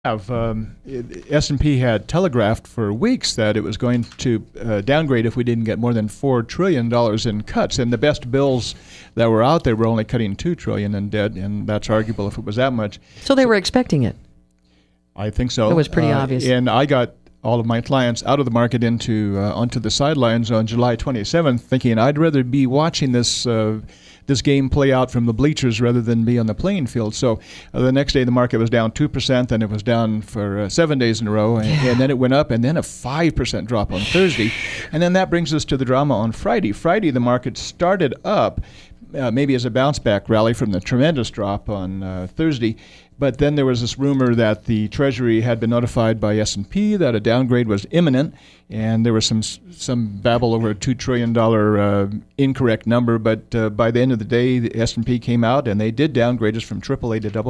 S&P had telegraphed for weeks that it was going to downgrade if we didn't get more than $4 trillion in cuts. And the best bills that were out there were only cutting $2 trillion in debt, and that's arguable if it was that much. So they were expecting it. I think so. It was pretty obvious. And I got all of my clients out of the market onto the sidelines on July 27th, thinking I'd rather be watching this game play out from the bleachers rather than be on the playing field. So the next day the market was down 2%, then it was down for 7 days in a row, and then it went up, and then a 5% drop on Thursday. And then that brings us to the drama on Friday. Friday the market started up, maybe as a bounce-back rally from the tremendous drop on Thursday. But then there was this rumor that the Treasury had been notified by S&P that a downgrade was imminent, and there was some babble over a $2 trillion incorrect number. But by the end of the day, the S&P came out, and they did downgrade us from AAA to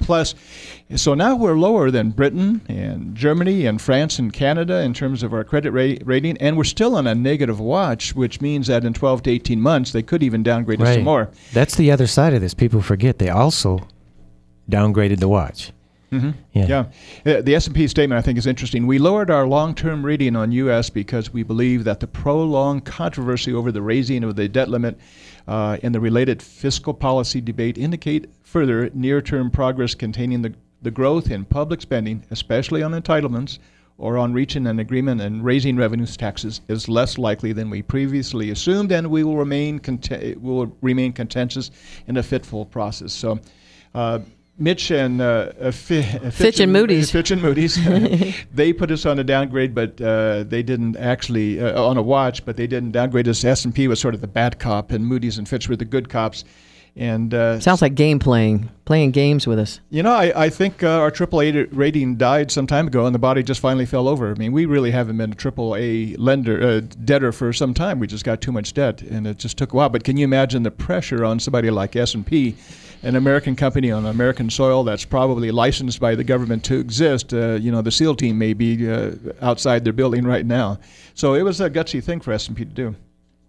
AA+. So now we're lower than Britain and Germany and France and Canada in terms of our credit rating, and we're still on a negative watch, which means that in 12 to 18 months, they could even downgrade us some more. That's the other side of this. People forget they also downgraded the watch. Mm-hmm. Yeah. The S&P statement, I think, is interesting. We lowered our long-term rating on U.S. because we believe that the prolonged controversy over the raising of the debt limit and the related fiscal policy debate indicate further near-term progress containing the growth in public spending, especially on entitlements, or on reaching an agreement and raising revenues taxes is less likely than we previously assumed, and we will remain contentious in a fitful process. So Mitch and Fitch and Moody's. They put us on a downgrade, but they didn't actually on a watch. But they didn't downgrade us. S&P was sort of the bad cop, and Moody's and Fitch were the good cops. And sounds like playing games with us. You know, I think our AAA rating died some time ago, and the body just finally fell over. I mean, we really haven't been a AAA debtor for some time. We just got too much debt, and it just took a while. But can you imagine the pressure on somebody like S&P, an American company on American soil that's probably licensed by the government to exist? The SEAL team may be outside their building right now. So it was a gutsy thing for S&P to do.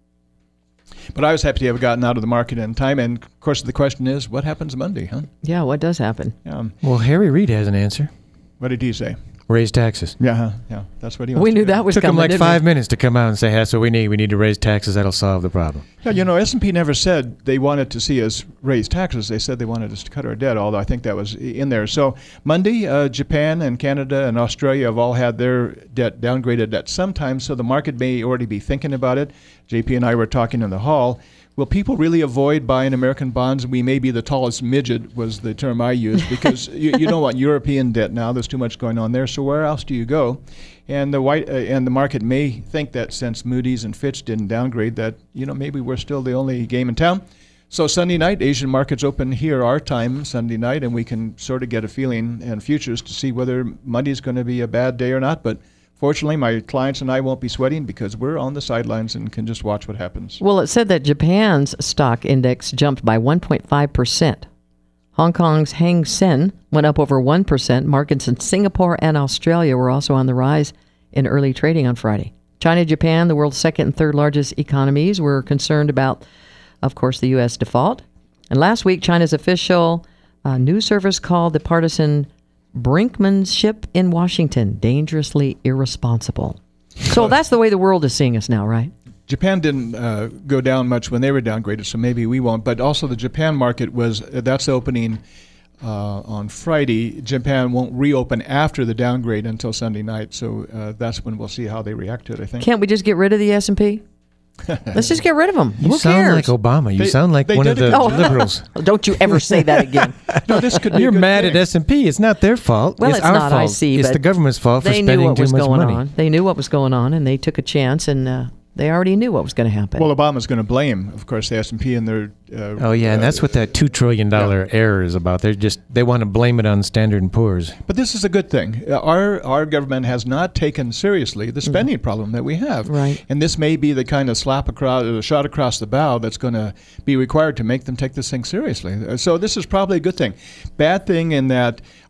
But I was happy to have gotten out of the market in time. And, of course, the question is, what happens Monday, huh? Yeah, what does happen? Well, Harry Reid has an answer. What did he say? Raise taxes. Yeah, that's what he wants We to knew do. that was Took coming. him like 5 minutes to come out and say, that's what we need. We need to raise taxes. That'll solve the problem. Yeah, S&P never said they wanted to see us raise taxes. They said they wanted us to cut our debt, although I think that was in there. So Monday, Japan and Canada and Australia have all had their debt downgraded at some time, so the market may already be thinking about it. JP and I were talking in the hall. Will people really avoid buying American bonds? We may be the tallest midget, was the term I used, because you don't want European debt now. There's too much going on there. So where else do you go? And the market may think that since Moody's and Fitch didn't downgrade, that maybe we're still the only game in town. So Sunday night, Asian markets open here our time Sunday night, and we can sort of get a feeling in futures to see whether Monday's going to be a bad day or not. But fortunately, my clients and I won't be sweating because we're on the sidelines and can just watch what happens. Well, it said that Japan's stock index jumped by 1.5%. Hong Kong's Hang Seng went up over 1%. Markets in Singapore and Australia were also on the rise in early trading on Friday. China, Japan, the world's second and third largest economies, were concerned about, of course, the U.S. default. And last week, China's official news service called the partisan brinkmanship in Washington dangerously irresponsible. So that's the way the world is seeing us now, right? Japan didn't go down much when they were downgraded, so maybe we won't. But also the Japan market that's opening on Friday. Japan won't reopen after the downgrade until Sunday night, so that's when we'll see how they react to it, I think. Can't we just get rid of the S&P? Let's just get rid of them. You Who sound cares? like Obama. You sound like one of the liberals. Don't you ever say that again. No, this could be You're a good mad thing. at S&P. It's not their fault. Well, it's it's our not, fault. I see, it's but the government's fault for they knew spending what too was much going money. on. They knew what was going on, and they took a chance, and they already knew what was going to happen. Well, Obama's going to blame, of course, the S&P and their... and that's what that $2 trillion error is about. They want to blame it on Standard & Poor's. But this is a good thing. Our government has not taken seriously the spending problem that we have. Right. And this may be the kind of shot across the bow that's going to be required to make them take this thing seriously. So this is probably a good thing. Bad thing in that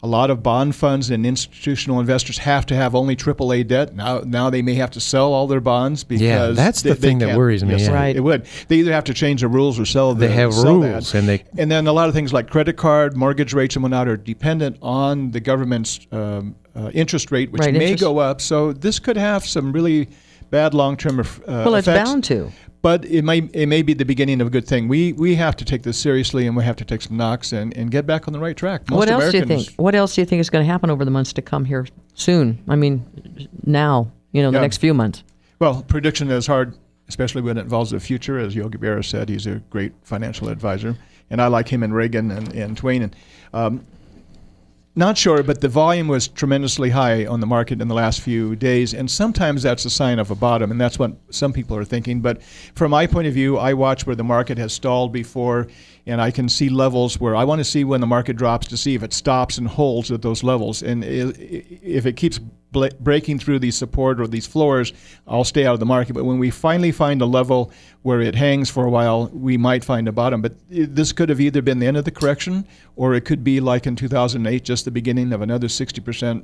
A lot of bond funds and institutional investors have to have only AAA debt. Now they may have to sell all their bonds because that's the thing that can't- worries me. Yes, Yeah. Right. It would. They either have to change the rules or sell. They have sell rules, that. And then a lot of things like credit card, mortgage rates, and whatnot are dependent on the government's interest rate, which Right, may interest. go up. So this could have some really bad long-term Well, it's effects. bound to. But it may be the beginning of a good thing. We have to take this seriously, and we have to take some knocks and get back on the right track. Most What else do you Americans- think? What else do you think is going to happen over the months to come here soon? I mean, now, the Yeah. next few months. Well, prediction is hard, especially when it involves the future. As Yogi Berra said, he's a great financial advisor, and I like him and Reagan and Twain. And not sure, but the volume was tremendously high on the market in the last few days, and sometimes that's a sign of a bottom, and that's what some people are thinking. But from my point of view, I watch where the market has stalled before, and I can see levels where I want to see when the market drops to see if it stops and holds at those levels. And if it keeps breaking through these support or these floors, I'll stay out of the market. But when we finally find a level where it hangs for a while, we might find a bottom. But this could have either been the end of the correction, or it could be like in 2008, just the beginning of another 60%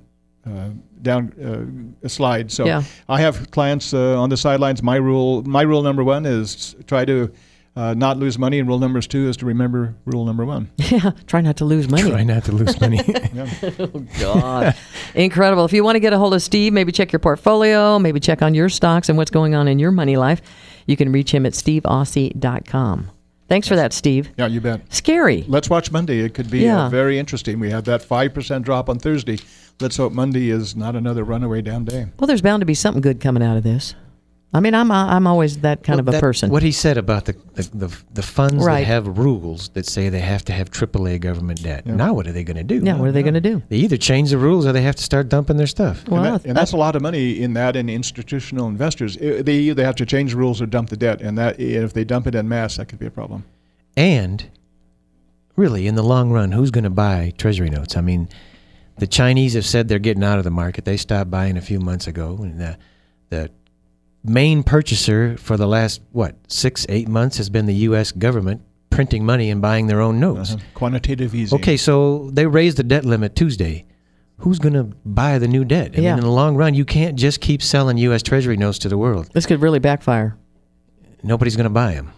down slide. So Yeah. I have clients on the sidelines. My rule number one is try to not lose money, and rule number two is to remember rule number one. Yeah, try not to lose money. Try not to lose money. Oh, God. Incredible. If you want to get a hold of Steve, maybe check your portfolio, maybe check on your stocks and what's going on in your money life, you can reach him at steveaussie.com. Thanks for that, Steve. Yeah, you bet. Scary. Let's watch Monday. It could be Yeah. very interesting. We had that 5% drop on Thursday. Let's hope Monday is not another runaway down day. Well, there's bound to be something good coming out of this. I mean, I'm always that kind of a person. What he said about the funds Right. that have rules that say they have to have AAA government debt. Yeah. Now what are they going to do? Yeah, what are they going to do? They either change the rules or they have to start dumping their stuff. Well, And that's a lot of money in that, and institutional investors. They either have to change the rules or dump the debt, and that if they dump it en masse, that could be a problem. And really, in the long run, who's going to buy Treasury notes? I mean, the Chinese have said they're getting out of the market. They stopped buying a few months ago. And the main purchaser for the last, 6-8 months has been the U.S. government printing money and buying their own notes. Quantitative easing. Okay, so they raised the debt limit Tuesday. Who's going to buy the new debt? And Yeah. then in the long run, you can't just keep selling U.S. Treasury notes to the world. this could really backfire. Nobody's going to buy them.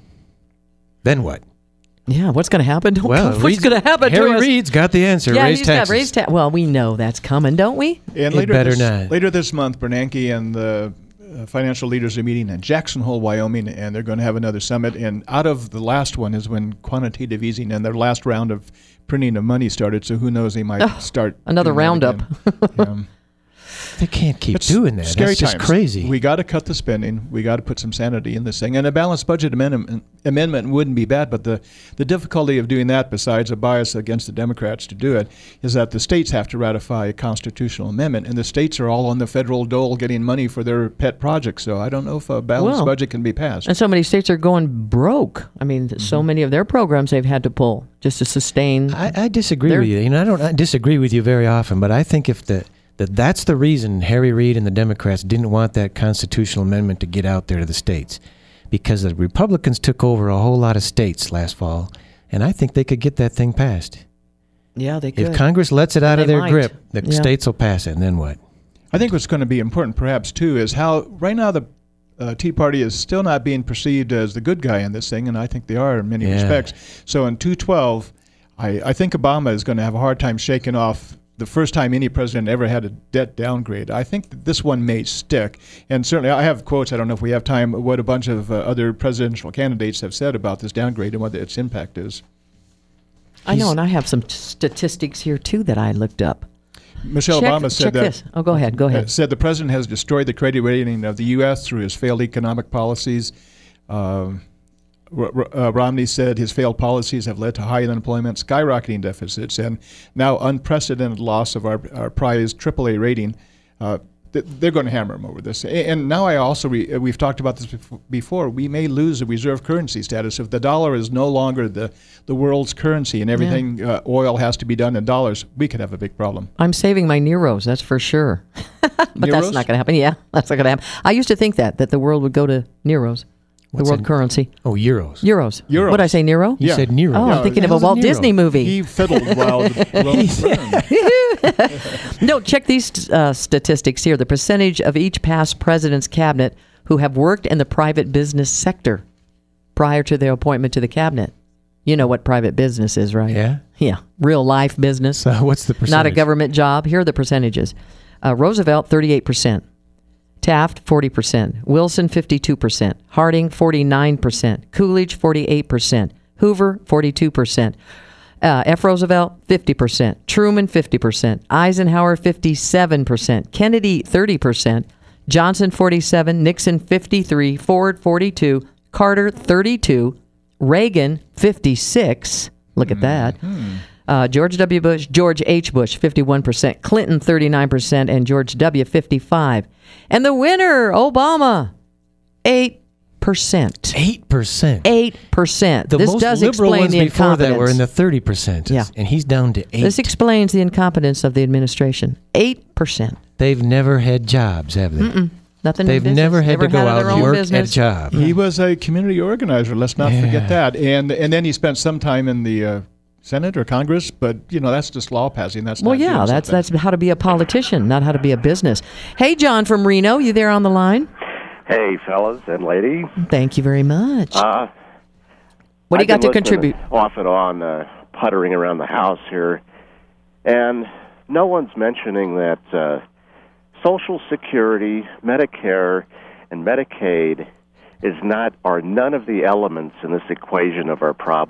Then what? Yeah, what's going to happen? What's Reid's- going to happen Harry to us? Reid's got the answer. Yeah, Raise he's got taxes. raised taxes. Well, we know that's coming, don't we? And It better this, not. later this month, Bernanke and the financial leaders are meeting in Jackson Hole, Wyoming, and they're going to have another summit. And out of the last one is when quantitative easing and their last round of printing of money started. So who knows, they might start another doing that roundup. again. They can't keep It's doing that. Scary That's just times. crazy. We got to cut the spending. We got to put some sanity in this thing. And a balanced budget amendment wouldn't be bad, but the difficulty of doing that, besides a bias against the Democrats to do it, is that the states have to ratify a constitutional amendment, and the states are all on the federal dole getting money for their pet projects. So I don't know if a balanced Well, budget can be passed. And so many states are going broke. I mean, so many of their programs they've had to pull just to sustain. I disagree They're- with you. I disagree with you very often, but I think if that's the reason Harry Reid and the Democrats didn't want that constitutional amendment to get out there to the states, because the Republicans took over a whole lot of states last fall, and I think they could get that thing passed. Yeah, they could. If Congress lets it out of They their might. grip, the Yeah. states will pass it, and then what? I think what's going to be important, perhaps, too, is how right now the Tea Party is still not being perceived as the good guy in this thing, and I think they are in many Yeah. respects. So in 2012, I think Obama is going to have a hard time shaking off the first time any president ever had a debt downgrade. I think that this one may stick. And certainly I have quotes, I don't know if we have time, what a bunch of other presidential candidates have said about this downgrade and what its impact is. I know, and I have some statistics here too that I looked up. Michelle Obama said check that. this. Oh, go ahead. Go ahead. Said the president has destroyed the credit rating of the U.S. through his failed economic policies. Romney said his failed policies have led to high unemployment, skyrocketing deficits, and now unprecedented loss of our prized AAA rating. They're going to hammer him over this. And now I also, we've talked about this before, we may lose the reserve currency status. If the dollar is no longer the world's currency and everything, oil has to be done in dollars, we could have a big problem. I'm saving my Neros, that's for sure. But that's Neros? not going to happen. Yeah, that's not going to happen. I used to think that the world would go to Neros. What's world a- currency. Oh, euros. Euros. Euros. What did I say, Nero? You Yeah. said Nero. Oh, Yeah, I'm thinking of a How's Walt Nero? Disney movie. He fiddled while the Romans burned. No, check these statistics here. The percentage of each past president's cabinet who have worked in the private business sector prior to their appointment to the cabinet. You know what private business is, right? Yeah. Yeah. Real life business. So what's the percentage? Not a government job. Here are the percentages. Roosevelt, 38%. Taft, 40%. Wilson, 52%. Harding, 49%. Coolidge, 48%. Hoover, 42%. F. Roosevelt, 50%. Truman, 50%. Eisenhower, 57%. Kennedy, 30%. Johnson, 47%. Nixon, 53%. Ford, 42%. Carter, 32%. Reagan, 56%. Look at that. George W. Bush, George H. Bush, 51%. Clinton, 39%. And George W., 55%. And the winner, Obama, 8%. 8%. 8%. The This most does liberal explain ones the before incompetence. that were in the 30%. Yeah. And he's down to 8. This explains the incompetence of the administration. 8%. They've never had jobs, have they? Nothing. They've in business. never had to go out their and own work business. at a job. He was a community organizer. Let's not Yeah. forget that. And then he spent some time in the Senate or Congress. But that's just law passing. That's Well, not yeah, doing that's something. how to be a politician, not how to be a business. Hey, John from Reno, you there on the line? Hey, fellas and lady. Thank you very much. What do you I've got to been listening contribute? Off and on, puttering around the house here, and no one's mentioning that Social Security, Medicare, and Medicaid are none of the elements in this equation of our problem.